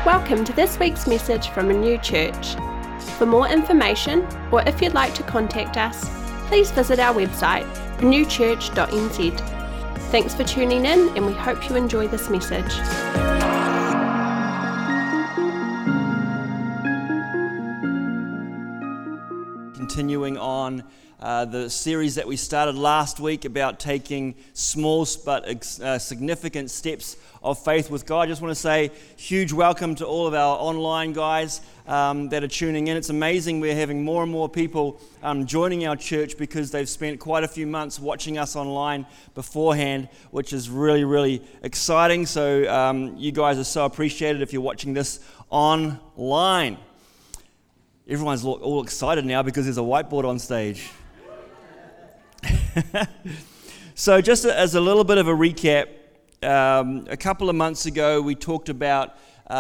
Welcome to this week's message from Renew Church. For more information, or if you'd like to contact us, please visit our website, renewchurch.nz. Thanks for tuning in, and we hope you enjoy this message. Continuing on the series that we started last week about taking small but significant steps of faith with God. I just want to say huge welcome to all of our online guys that are tuning in. It's amazing we're having more and more people joining our church because they've spent quite a few months watching us online beforehand, which is really, really exciting. So you guys are so appreciated if you're watching this online. Everyone's all excited now because there's a whiteboard on stage. So just as a little bit of a recap, a couple of months ago we talked about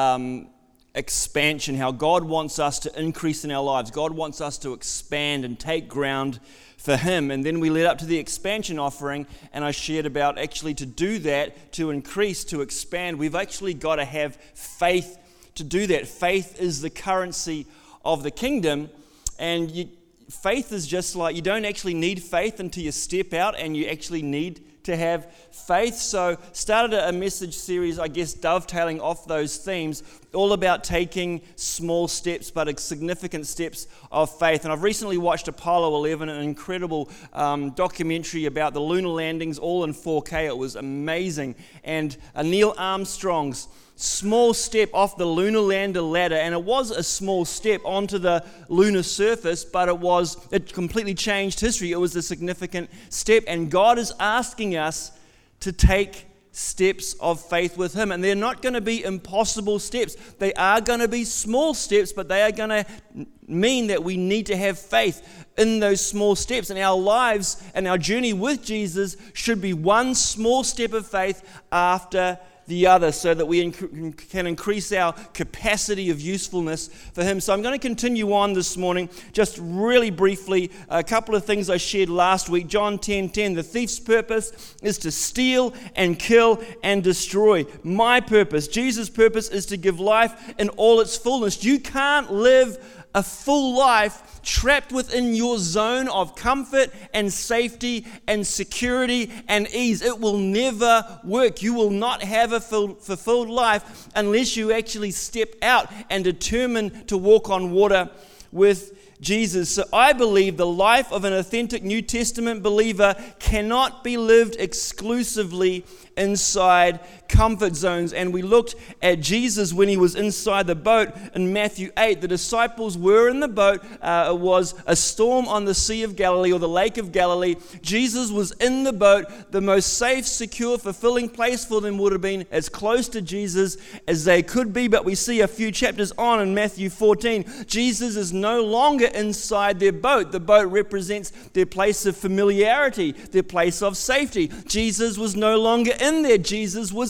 expansion, how God wants us to increase in our lives. God wants us to expand and take ground for Him. And then we led up to the expansion offering, and I shared about actually to do that, to increase, to expand, we've actually got to have faith to do that. Faith is the currency of the kingdom, and faith is just like, you don't actually need faith until you step out and you actually need to have faith. So started a message series, I guess, dovetailing off those themes, all about taking small steps but significant steps of faith. And I've recently watched Apollo 11, an incredible documentary about the lunar landings, all in 4K. It was amazing. And Neil Armstrong's small step off the lunar lander ladder, and it was a small step onto the lunar surface, but it completely changed history. It was a significant step, and God is asking us to take steps of faith with Him, and they're not going to be impossible steps. They are going to be small steps, but they are going to mean that we need to have faith in those small steps, and our lives and our journey with Jesus should be one small step of faith after the other, so that we can increase our capacity of usefulness for Him. So I'm going to continue on this morning, just really briefly, a couple of things I shared last week. John 10:10, the thief's purpose is to steal and kill and destroy. My purpose, Jesus' purpose, is to give life in all its fullness. You can't live a full life trapped within your zone of comfort and safety and security and ease. It will never work. You will not have a fulfilled life unless you actually step out and determine to walk on water with Jesus. So I believe the life of an authentic New Testament believer cannot be lived exclusively inside comfort zones. And we looked at Jesus when He was inside the boat in Matthew 8. The disciples were in the boat. It was a storm on the Sea of Galilee, or the Lake of Galilee. Jesus was in the boat. The most safe, secure, fulfilling place for them would have been as close to Jesus as they could be. But we see a few chapters on in Matthew 14, Jesus is no longer inside their boat. The boat represents their place of familiarity, their place of safety. Jesus was no longer in there. Jesus was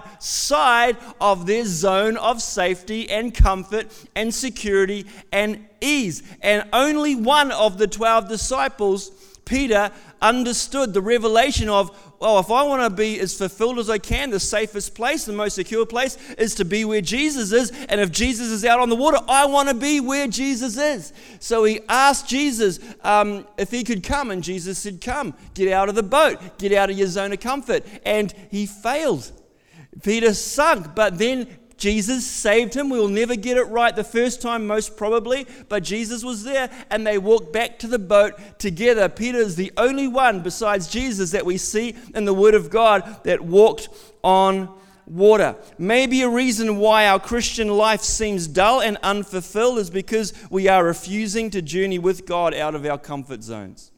outside of their zone of safety and comfort and security and ease. And only one of the 12 disciples, Peter, understood the revelation of, well, if I want to be as fulfilled as I can, the safest place, the most secure place is to be where Jesus is. And if Jesus is out on the water, I want to be where Jesus is. So he asked Jesus if he could come, and Jesus said, come, get out of the boat, get out of your zone of comfort. And he failed. Peter sunk, but then Jesus saved him. We will never get it right the first time, most probably, but Jesus was there, and they walked back to the boat together. Peter is the only one besides Jesus that we see in the Word of God that walked on water. Maybe a reason why our Christian life seems dull and unfulfilled is because we are refusing to journey with God out of our comfort zones.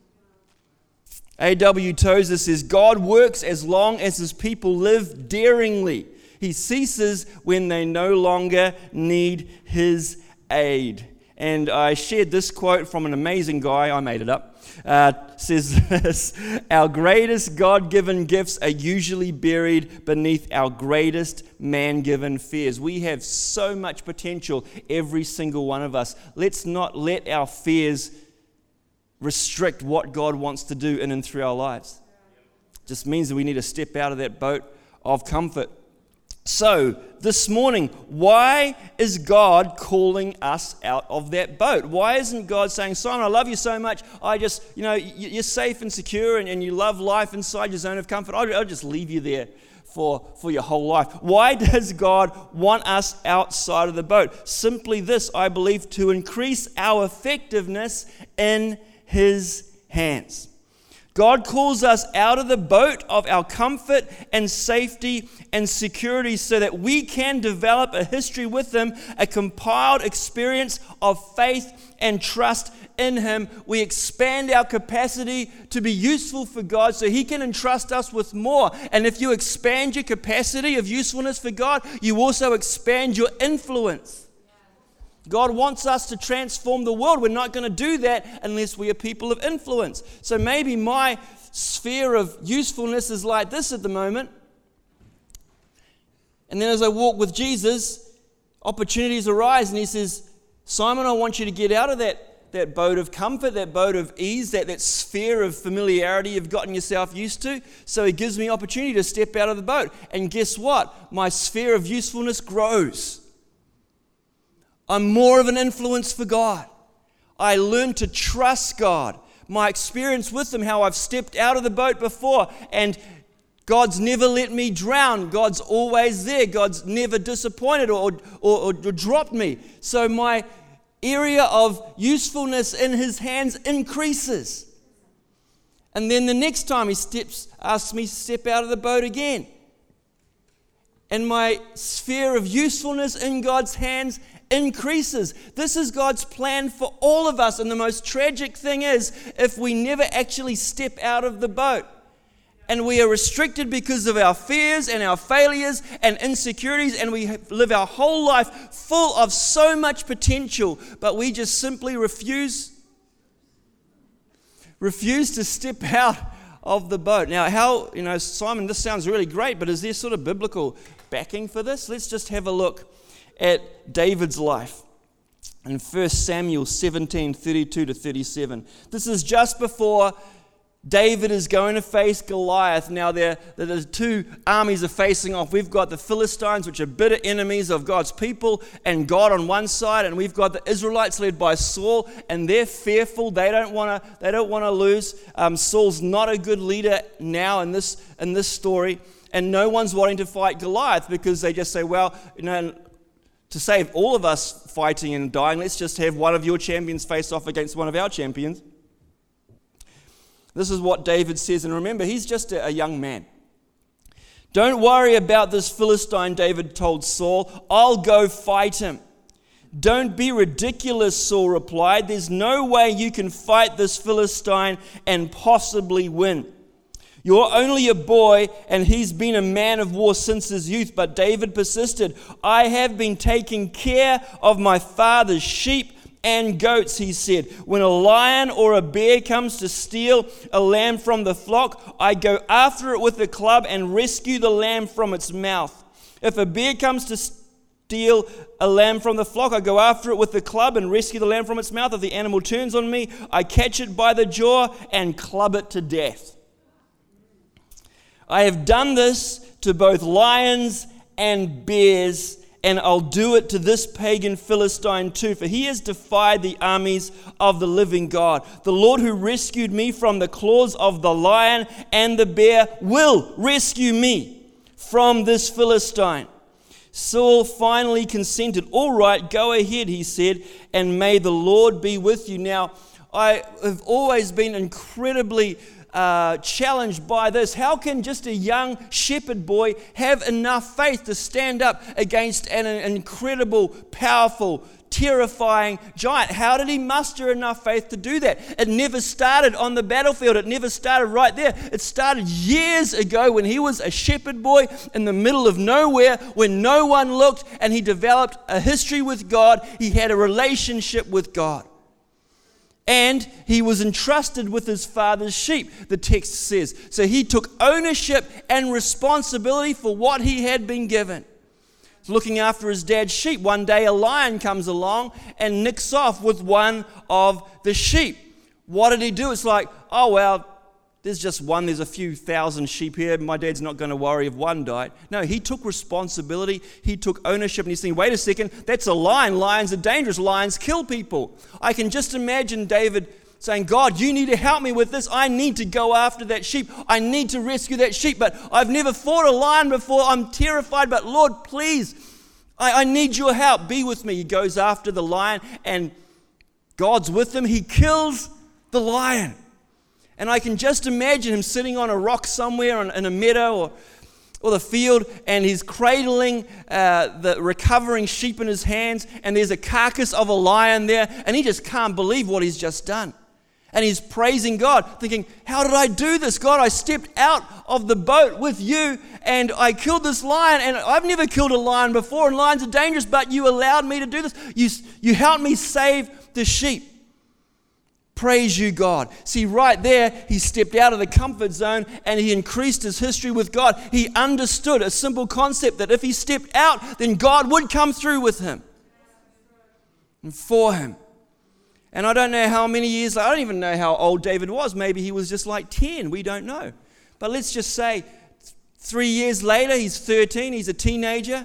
A.W. Tozer says, God works as long as His people live daringly. He ceases when they no longer need His aid. And I shared this quote from an amazing guy. I made it up. Says this: our greatest God-given gifts are usually buried beneath our greatest man-given fears. We have so much potential, every single one of us. Let's not let our fears restrict what God wants to do in and through our lives. It just means that we need to step out of that boat of comfort. So, this morning, why is God calling us out of that boat? Why isn't God saying, Simon, I love you so much, you're safe and secure and you love life inside your zone of comfort, I'll just leave you there for your whole life. Why does God want us outside of the boat? Simply this, I believe, to increase our effectiveness in His hands. God calls us out of the boat of our comfort and safety and security so that we can develop a history with Him, a compiled experience of faith and trust in Him. We expand our capacity to be useful for God so He can entrust us with more. And if you expand your capacity of usefulness for God, you also expand your influence. God wants us to transform the world. We're not going to do that unless we are people of influence. So maybe my sphere of usefulness is like this at the moment. And then as I walk with Jesus, opportunities arise and He says, Simon, I want you to get out of that boat of comfort, that boat of ease, that sphere of familiarity you've gotten yourself used to. So He gives me opportunity to step out of the boat. And guess what? My sphere of usefulness grows. I'm more of an influence for God. I learn to trust God. My experience with Him, how I've stepped out of the boat before, and God's never let me drown. God's always there. God's never disappointed or dropped me. So my area of usefulness in His hands increases. And then the next time He asks me to step out of the boat again. And my sphere of usefulness in God's hands increases. This is God's plan for all of us. And the most tragic thing is if we never actually step out of the boat and we are restricted because of our fears and our failures and insecurities, and we live our whole life full of so much potential, but we just simply refuse to step out of the boat. Now, Simon, this sounds really great, but is there sort of biblical backing for this? Let's just have a look at David's life in 1 Samuel 17, 32 to 37. This is just before David is going to face Goliath. Now, the two armies are facing off. We've got the Philistines, which are bitter enemies of God's people and God on one side, and we've got the Israelites led by Saul, and they're fearful. They don't want to lose. Saul's not a good leader now in this story, and no one's wanting to fight Goliath because they just say, well, to save all of us fighting and dying, let's just have one of your champions face off against one of our champions. This is what David says, and remember, he's just a young man. Don't worry about this Philistine, David told Saul. I'll go fight him. Don't be ridiculous, Saul replied. There's no way you can fight this Philistine and possibly win. You're only a boy, and he's been a man of war since his youth. But David persisted. I have been taking care of my father's sheep and goats, he said. When a lion or a bear comes to steal a lamb from the flock, I go after it with a club and rescue the lamb from its mouth. If a bear comes to steal a lamb from the flock, I go after it with the club and rescue the lamb from its mouth. If the animal turns on me, I catch it by the jaw and club it to death. I have done this to both lions and bears, and I'll do it to this pagan Philistine too, for he has defied the armies of the living God. The Lord who rescued me from the claws of the lion and the bear will rescue me from this Philistine. Saul finally consented. All right, go ahead, he said, and may the Lord be with you. Now, I have always been incredibly challenged by this. How can just a young shepherd boy have enough faith to stand up against an incredible, powerful, terrifying giant? How did he muster enough faith to do that? It never started on the battlefield. It never started right there. It started years ago when he was a shepherd boy in the middle of nowhere, when no one looked, and he developed a history with God. He had a relationship with God. And he was entrusted with his father's sheep, the text says. So he took ownership and responsibility for what he had been given. Looking after his dad's sheep. One day a lion comes along and nicks off with one of the sheep. What did he do? It's like, oh well, there's just one, there's a few thousand sheep here, my dad's not going to worry if one died. No, he took responsibility, he took ownership, and he's saying, wait a second, that's a lion. Lions are dangerous. Lions kill people. I can just imagine David saying, God, you need to help me with this. I need to go after that sheep. I need to rescue that sheep, but I've never fought a lion before. I'm terrified, but Lord, please, I need your help. Be with me. He goes after the lion, and God's with him. He kills the lion. And I can just imagine him sitting on a rock somewhere in a meadow or the field, and he's cradling the recovering sheep in his hands, and there's a carcass of a lion there, and he just can't believe what he's just done. And he's praising God, thinking, how did I do this? God, I stepped out of the boat with you, and I killed this lion, and I've never killed a lion before, and lions are dangerous, but you allowed me to do this. You helped me save the sheep. Praise you, God. See, right there, he stepped out of the comfort zone and he increased his history with God. He understood a simple concept that if he stepped out, then God would come through with him and for him. And I don't know how many years, I don't even know how old David was. Maybe he was just like 10, we don't know. But let's just say 3 years later, he's 13, he's a teenager.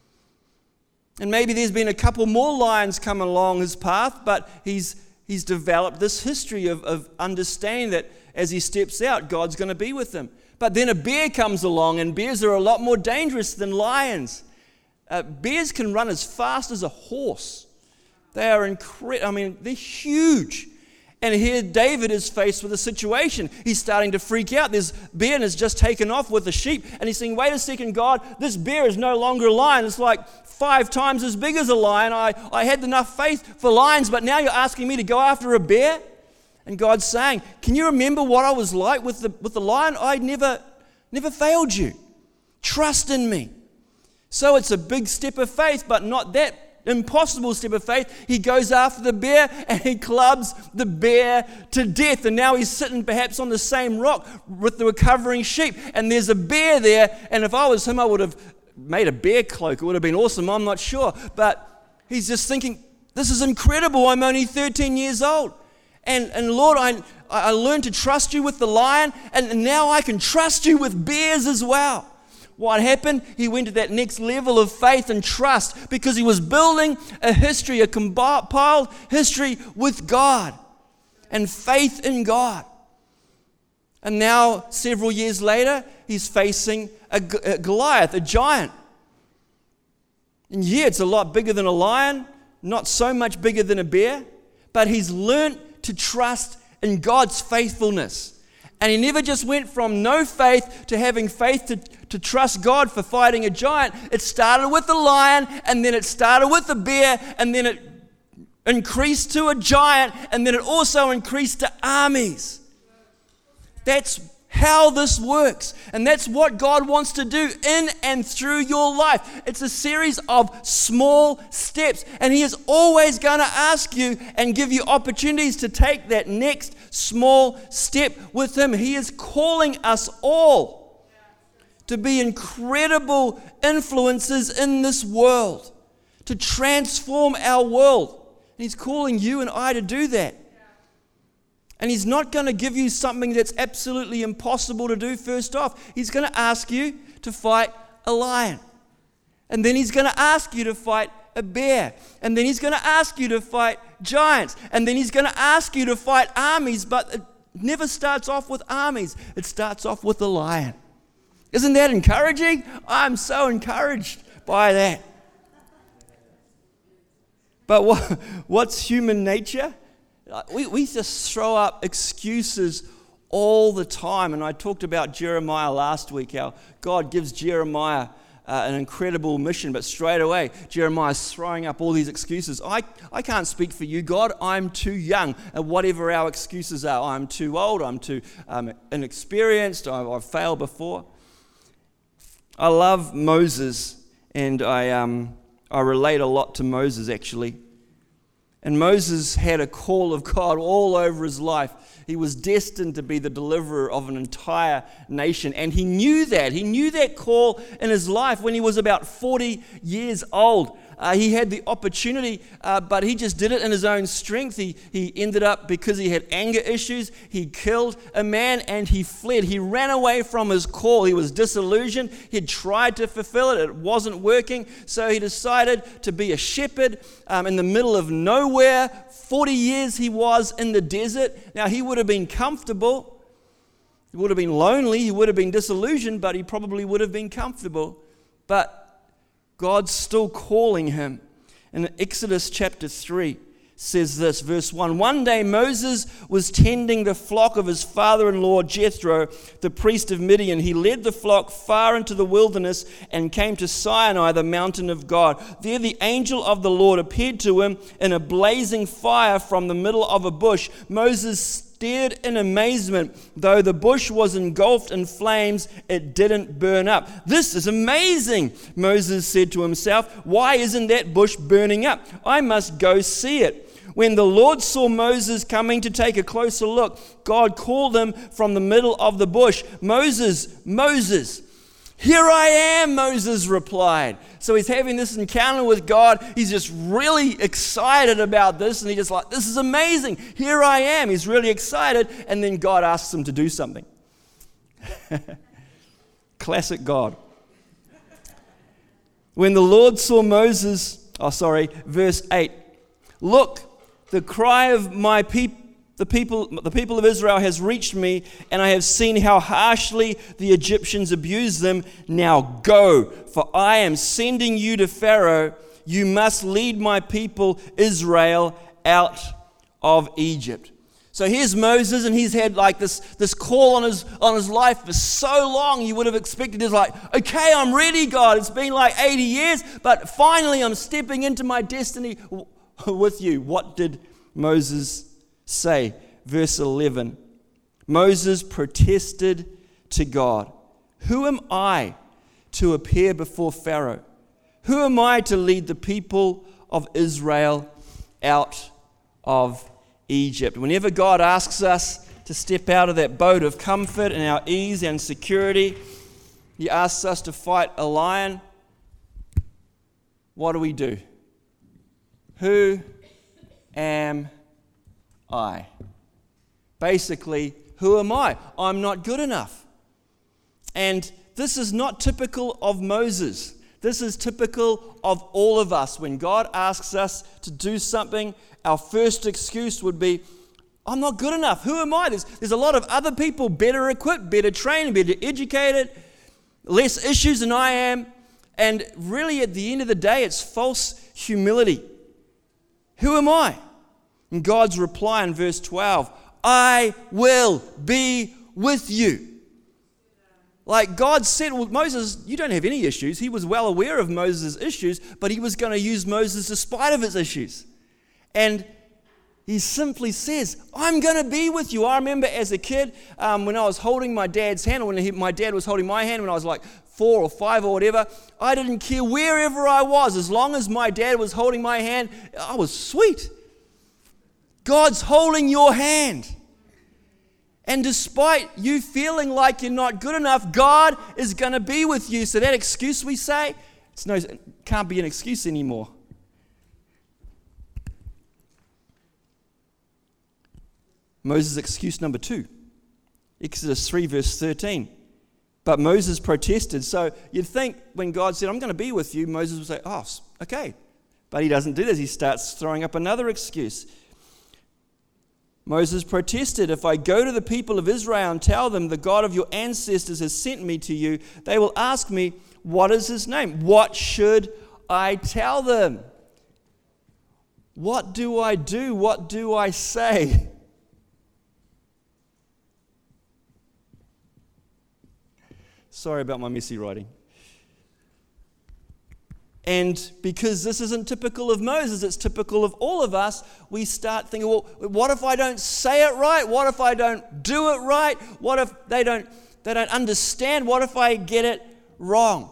And maybe there's been a couple more lions come along his path, but he's developed this history of understanding that as he steps out, God's going to be with him. But then a bear comes along, and bears are a lot more dangerous than lions. Bears can run as fast as a horse. They are incredible. They're huge. And here David is faced with a situation. He's starting to freak out. This bear has just taken off with the sheep, and he's saying, wait a second, God, this bear is no longer a lion. It's like 5 times as big as a lion. I had enough faith for lions, but now you're asking me to go after a bear? And God's saying, can you remember what I was like with the lion? I never failed you. Trust in me. So it's a big step of faith, but not that impossible step of faith. He goes after the bear and he clubs the bear to death. And now he's sitting perhaps on the same rock with the recovering sheep. And there's a bear there. And if I was him, I would have made a bear cloak. It would have been awesome. I'm not sure. But he's just thinking, this is incredible. I'm only 13 years old. And Lord, I learned to trust you with the lion. And now I can trust you with bears as well. What happened? He went to that next level of faith and trust because he was building a history, a compiled history with God and faith in God. And now, several years later, he's facing a Goliath, a giant. And yeah, it's a lot bigger than a lion, not so much bigger than a bear, but he's learned to trust in God's faithfulness. And he never just went from no faith to having faith to trust God for fighting a giant. It started with the lion, and then it started with the bear, and then it increased to a giant, and then it also increased to armies. That's how this works. And that's what God wants to do in and through your life. It's a series of small steps. And He is always going to ask you and give you opportunities to take that next small step with Him. He is calling us all to be incredible influences in this world, to transform our world. And He's calling you and I to do that. And He's not going to give you something that's absolutely impossible to do first off. He's going to ask you to fight a lion. And then He's going to ask you to fight a bear. And then He's going to ask you to fight giants. And then He's going to ask you to fight armies. But it never starts off with armies. It starts off with a lion. Isn't that encouraging? I'm so encouraged by that. But what's human nature? We just throw up excuses all the time. And I talked about Jeremiah last week, how God gives Jeremiah an incredible mission, but straight away Jeremiah's throwing up all these excuses. I can't speak for you, God. I'm too young. And whatever our excuses are, I'm too old, I'm too inexperienced, I've failed before. I love Moses, and I relate a lot to Moses actually. And Moses had a call of God all over his life. He was destined to be the deliverer of an entire nation. And he knew that. He knew that call in his life when he was about 40 years old. He had the opportunity, but he just did it in his own strength. He ended up, because he had anger issues, he killed a man and he fled. He ran away from his call. He was disillusioned. He had tried to fulfill it. It wasn't working. So he decided to be a shepherd in the middle of nowhere. 40 years he was in the desert. Now, he would have been comfortable. He would have been lonely. He would have been disillusioned, but he probably would have been comfortable. But God's still calling him. In Exodus chapter 3 says this, verse 1, "One day Moses was tending the flock of his father-in-law Jethro, the priest of Midian. He led the flock far into the wilderness and came to Sinai, the mountain of God. There the angel of the Lord appeared to him in a blazing fire from the middle of a bush. Moses stared in amazement. Though the bush was engulfed in flames, it didn't burn up. 'This is amazing,' Moses said to himself. 'Why isn't that bush burning up? I must go see it.' When the Lord saw Moses coming to take a closer look, God called him from the middle of the bush, 'Moses, Moses.' 'Here I am,' Moses replied." So he's having this encounter with God. He's just really excited about this, and he's just like, "This is amazing. Here I am." He's really excited, and then God asks him to do something. Classic God. When the Lord saw Moses, verse 8, "Look, the cry of my people, the people of Israel has reached me, and I have seen how harshly the Egyptians abuse them. Now go, for I am sending you to Pharaoh. You must lead my people Israel out of Egypt." So here's Moses, and he's had like this call on his life for so long. You would have expected he's like, "Okay, I'm ready, God. It's been like 80 years, but finally I'm stepping into my destiny with you." What did Moses say? Verse 11, Moses protested to God, "Who am I to appear before Pharaoh? Who am I to lead the people of Israel out of Egypt?" Whenever God asks us to step out of that boat of comfort and our ease and security, He asks us to fight a lion. What do? Who am I? Basically, who am I? I'm not good enough. And this is not typical of Moses. This is typical of all of us. When God asks us to do something, our first excuse would be, "I'm not good enough. Who am I?" There's a lot of other people better equipped, better trained, better educated, less issues than I am. And really, at the end of the day, it's false humility. Who am I? And God's reply in verse 12, "I will be with you." Like God said, well, Moses, you don't have any issues. He was well aware of Moses' issues, but he was going to use Moses despite of his issues. And he simply says, "I'm going to be with you." I remember as a kid, when I was holding my dad's hand, or when my dad was holding my hand when I was like 4 or 5 or whatever, I didn't care wherever I was. As long as my dad was holding my hand, I was sweet. God's holding your hand. And despite you feeling like you're not good enough, God is going to be with you. So that excuse we say, it can't be an excuse anymore. Moses' excuse number 2. Exodus 3 verse 13. But Moses protested. So you'd think when God said, "I'm going to be with you," Moses would say, "Oh, okay." But he doesn't do this. He starts throwing up another excuse. Moses protested, "If I go to the people of Israel and tell them the God of your ancestors has sent me to you, they will ask me, 'What is his name?' What should I tell them? What do I do? What do I say?" Sorry about my messy writing. And because this isn't typical of Moses, it's typical of all of us, we start thinking, well, what if I don't say it right? What if I don't do it right? What if they don't understand? What if I get it wrong?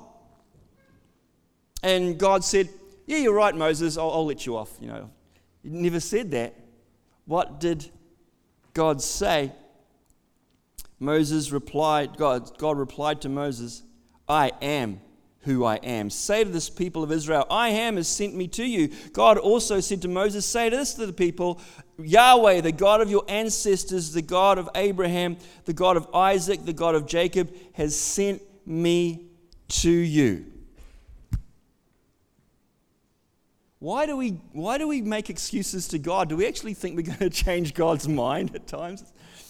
And God said, "Yeah, you're right, Moses, I'll let you off." You never said that. What did God say? God replied to Moses, I am who I am. Say to this people of Israel, I am has sent me to you. God also said to Moses, say this to the people, Yahweh, the God of your ancestors, the God of Abraham, the God of Isaac, the God of Jacob, has sent me to you. Why do we make excuses to God? Do we actually think we're going to change God's mind at times?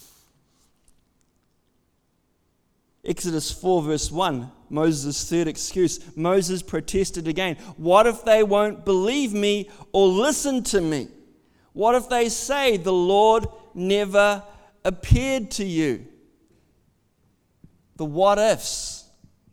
Exodus 4 verse 1, Moses' third excuse. Moses protested again. What if they won't believe me or listen to me? What if they say the Lord never appeared to you? The what ifs.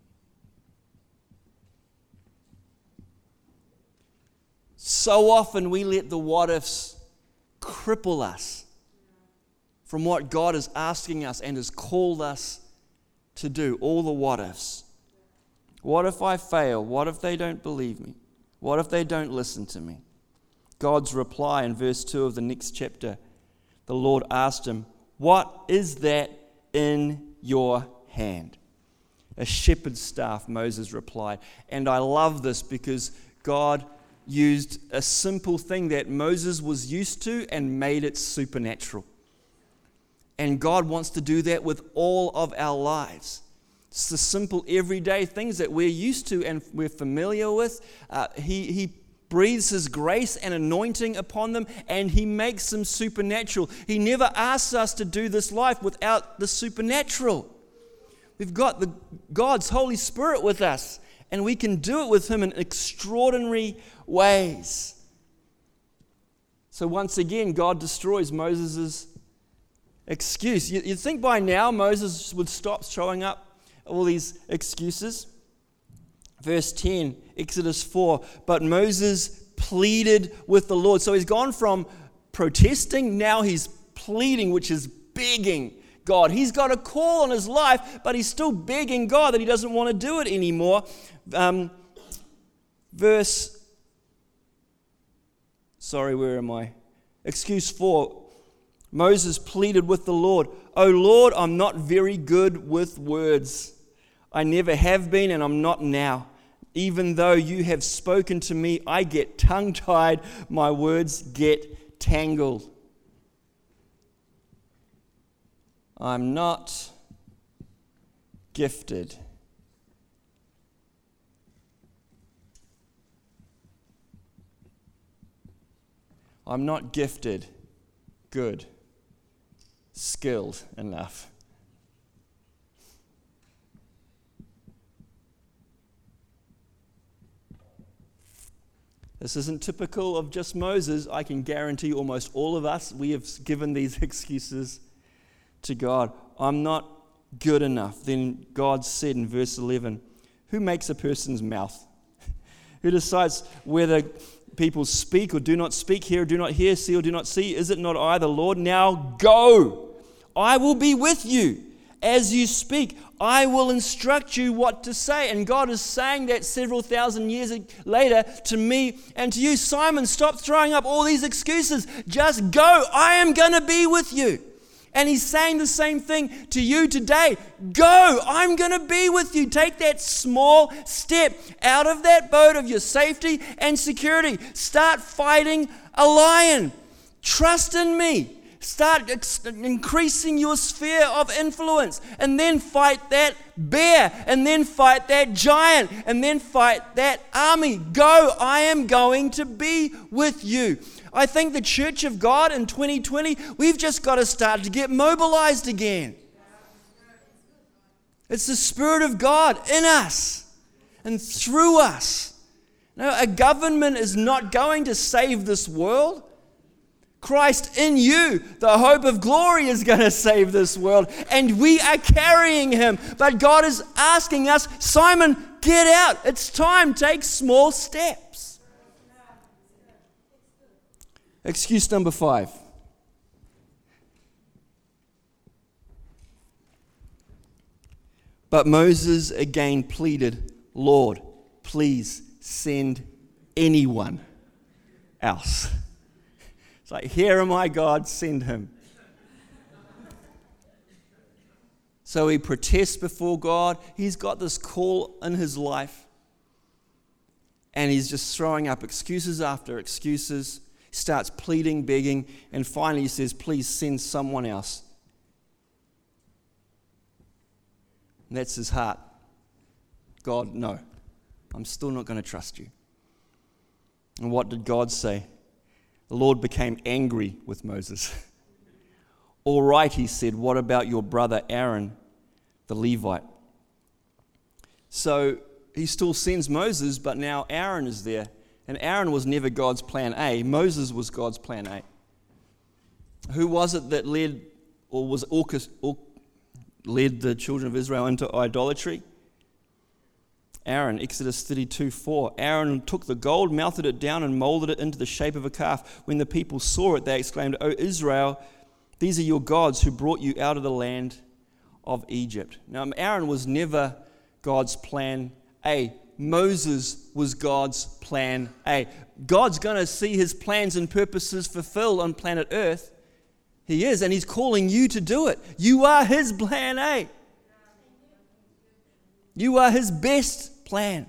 So often we let the what ifs cripple us from what God is asking us and has called us to do. All the what ifs. What if I fail? What if they don't believe me? What if they don't listen to me? God's reply in verse 2 of the next chapter, the Lord asked him, what is that in your hand? A shepherd's staff, Moses replied. And I love this because God used a simple thing that Moses was used to and made it supernatural. And God wants to do that with all of our lives. It's the simple everyday things that we're used to and we're familiar with. He breathes His grace and anointing upon them, and He makes them supernatural. He never asks us to do this life without the supernatural. We've got God's Holy Spirit with us, and we can do it with Him in extraordinary ways. So once again, God destroys Moses' excuse. You'd think by now Moses would stop showing up all these excuses. Verse 10, Exodus 4, but Moses pleaded with the Lord. So he's gone from protesting, now he's pleading, which is begging God. He's got a call on his life, but he's still begging God that he doesn't want to do it anymore. Excuse 4. Moses pleaded with the Lord, "O Lord, I'm not very good with words. I never have been and I'm not now. Even though you have spoken to me, I get tongue-tied, my words get tangled. I'm not gifted." I'm not gifted, good, skilled enough. This isn't typical of just Moses. I can guarantee almost all of us, we have given these excuses to God. I'm not good enough. Then God said in verse 11, who makes a person's mouth? Who decides whether people speak or do not speak, hear or do not hear, see or do not see? Is it not I, the Lord? Now go. I will be with you. As you speak, I will instruct you what to say. And God is saying that several thousand years later to me and to you. Simon, stop throwing up all these excuses. Just go. I am going to be with you. And He's saying the same thing to you today. Go. I'm going to be with you. Take that small step out of that boat of your safety and security. Start fighting a lion. Trust in me. Start increasing your sphere of influence, and then fight that bear, and then fight that giant, and then fight that army. Go, I am going to be with you. I think the Church of God in 2020, we've just got to start to get mobilized again. It's the Spirit of God in us and through us. No, a government is not going to save this world. Christ in you, the hope of glory, is going to save this world, and we are carrying Him. But God is asking us, Simon, get out. It's time. Take small steps. Excuse number 5. But Moses again pleaded, Lord, please send anyone else. It's like, here am I, God, send him. So he protests before God. He's got this call in his life. And he's just throwing up excuses after excuses. He starts pleading, begging, and finally he says, please send someone else. And that's his heart. God, no, I'm still not going to trust you. And what did God say? The Lord became angry with Moses. All right, he said, what about your brother Aaron, the Levite? So he still sends Moses, but now Aaron is there. And Aaron was never God's plan A. Moses was God's plan A. Who was it that led the children of Israel into idolatry? Aaron, Exodus 32:4. Aaron took the gold, melted it down, and molded it into the shape of a calf. When the people saw it, they exclaimed, O Israel, these are your gods who brought you out of the land of Egypt. Now, Aaron was never God's plan A. Moses was God's plan A. God's going to see his plans and purposes fulfilled on planet Earth. He is, and he's calling you to do it. You are his plan A. You are his best plan.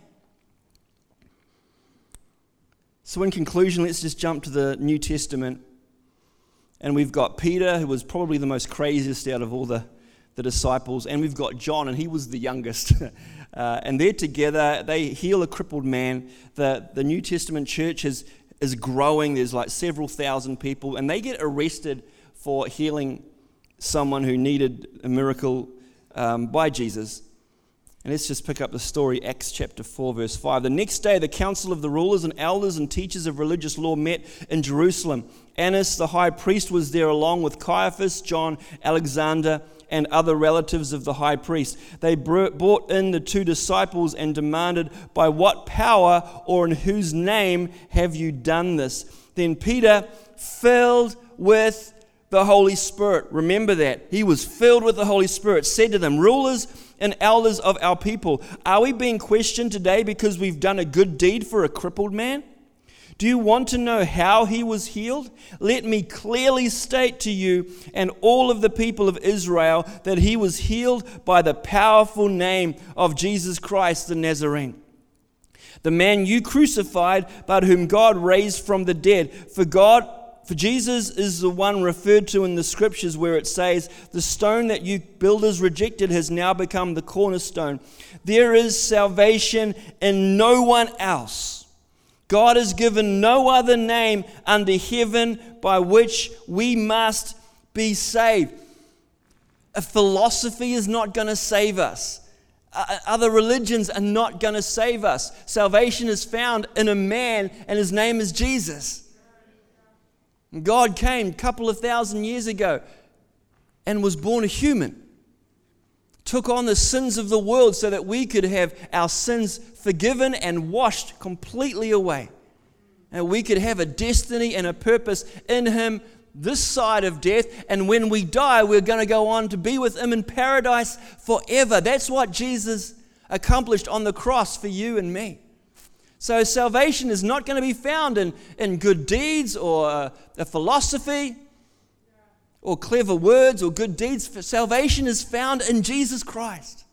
So in conclusion, let's just jump to the New Testament. And we've got Peter, who was probably the most craziest out of all the disciples. And we've got John, and he was the youngest. And they're together. They heal a crippled man. The New Testament church is growing. There's like several thousand people. And they get arrested for healing someone who needed a miracle by Jesus. And let's just pick up the story, Acts chapter 4, verse 5. The next day, the council of the rulers and elders and teachers of religious law met in Jerusalem. Annas, the high priest, was there along with Caiaphas, John, Alexander, and other relatives of the high priest. They brought in the 2 disciples and demanded, by what power or in whose name have you done this? Then Peter, filled with the Holy Spirit, remember that, he was filled with the Holy Spirit, said to them, rulers and elders of our people, are we being questioned today because we've done a good deed for a crippled man? Do you want to know how he was healed? Let me clearly state to you and all of the people of Israel that he was healed by the powerful name of Jesus Christ the Nazarene, the man you crucified, but whom God raised from the dead. For Jesus is the one referred to in the scriptures where it says, the stone that you builders rejected has now become the cornerstone. There is salvation in no one else. God has given no other name under heaven by which we must be saved. A philosophy is not going to save us. Other religions are not going to save us. Salvation is found in a man, and his name is Jesus. God came a couple of thousand years ago and was born a human. Took on the sins of the world so that we could have our sins forgiven and washed completely away. And we could have a destiny and a purpose in him this side of death. And when we die, we're going to go on to be with him in paradise forever. That's what Jesus accomplished on the cross for you and me. So salvation is not going to be found in good deeds or a philosophy or clever words or good deeds. Salvation is found in Jesus Christ.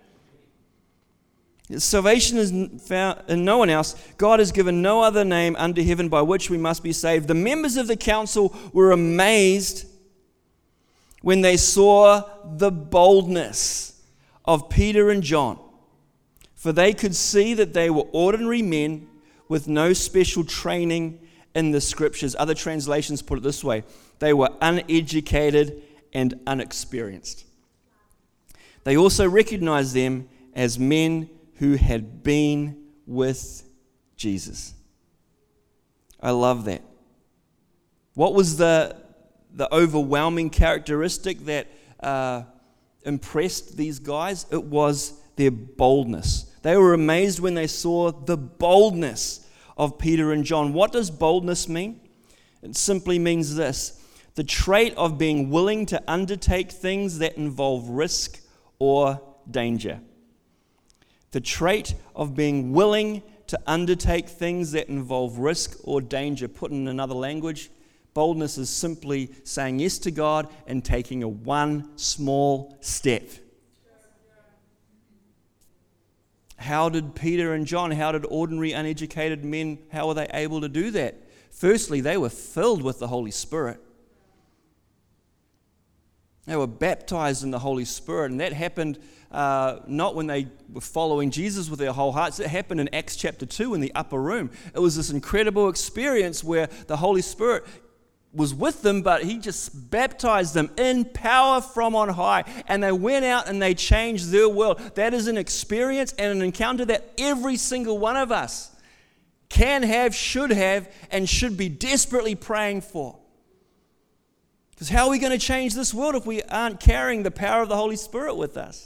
Salvation is found in no one else. God has given no other name under heaven by which we must be saved. The members of the council were amazed when they saw the boldness of Peter and John, for they could see that they were ordinary men with no special training in the scriptures. Other translations put it this way: they were uneducated and unexperienced. They also recognized them as men who had been with Jesus. I love that. What was the overwhelming characteristic that impressed these guys? It was their boldness. They were amazed when they saw the boldness of Peter and John. What does boldness mean? It simply means this: the trait of being willing to undertake things that involve risk or danger. The trait of being willing to undertake things that involve risk or danger. Put in another language, boldness is simply saying yes to God and taking one small step How did Peter and John, how did ordinary uneducated men, how were they able to do that? Firstly, they were filled with the Holy Spirit. They were baptized in the Holy Spirit, and that happened not when they were following Jesus with their whole hearts. It happened in Acts chapter 2 in the upper room. It was this incredible experience where the Holy Spirit was with them, but he just baptized them in power from on high, and they went out and they changed their world. That is an experience and an encounter that every single one of us can have, and should be desperately praying for. Because how are we going to change this world if we aren't carrying the power of the Holy Spirit with us?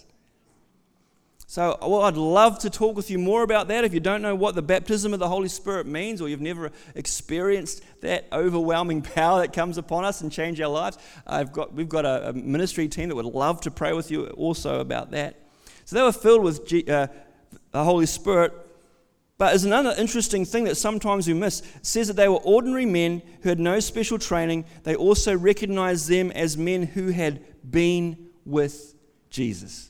So I'd love to talk with you more about that. If you don't know what the baptism of the Holy Spirit means, or you've never experienced that overwhelming power that comes upon us and change our lives, we've got a ministry team that would love to pray with you also about that. So they were filled with the Holy Spirit. But there's another interesting thing that sometimes we miss. It says that they were ordinary men who had no special training. They also recognized them as men who had been with Jesus.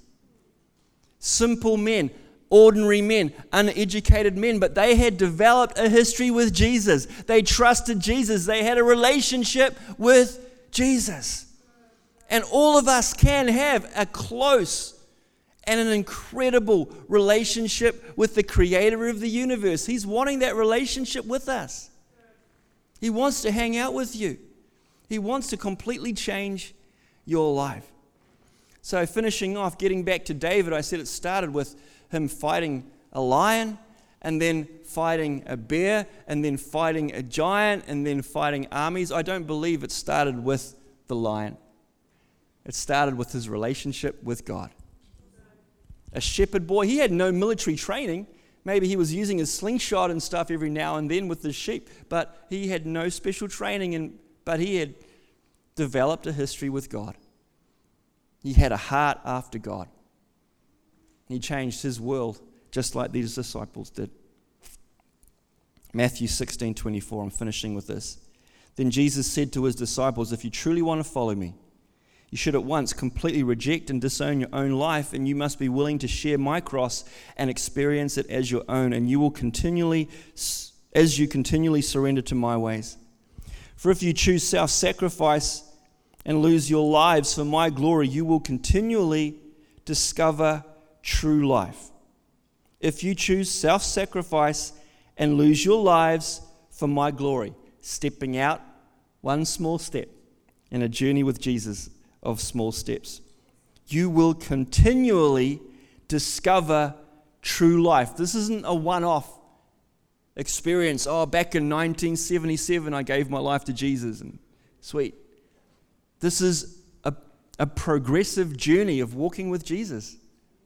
Simple men, ordinary men, uneducated men, but they had developed a history with Jesus. They trusted Jesus. They had a relationship with Jesus. And all of us can have a close and an incredible relationship with the Creator of the universe. He's wanting that relationship with us. He wants to hang out with you. He wants to completely change your life. So finishing off, getting back to David, I said it started with him fighting a lion, and then fighting a bear, and then fighting a giant, and then fighting armies. I don't believe it started with the lion. It started with his relationship with God. A shepherd boy, he had no military training. Maybe he was using his slingshot and stuff every now and then with the sheep, but he had no special training, but he had developed a history with God. He had a heart after God. He changed his world just like these disciples did. Matthew 16:24, I'm finishing with this. Then Jesus said to his disciples, if you truly want to follow me, you should at once completely reject and disown your own life, and you must be willing to share my cross and experience it as your own, and you will continually surrender to my ways. For if you choose self-sacrifice and lose your lives for my glory, you will continually discover true life. If you choose self-sacrifice and lose your lives for my glory, stepping out one small step in a journey with Jesus of small steps, you will continually discover true life. This isn't a one-off experience. Back in 1977, I gave my life to Jesus, and sweet. This is a progressive journey of walking with Jesus.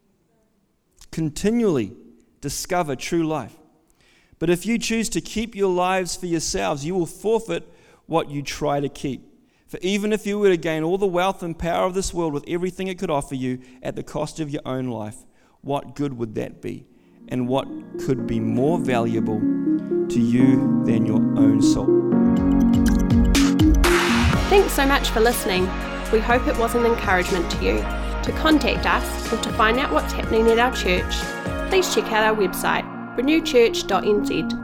Continually discover true life. But if you choose to keep your lives for yourselves, you will forfeit what you try to keep. For even if you were to gain all the wealth and power of this world with everything it could offer you at the cost of your own life, what good would that be? And what could be more valuable to you than your own soul? Thanks so much for listening. We hope it was an encouragement to you. To contact us or to find out what's happening at our church, please check out our website, renewchurch.nz.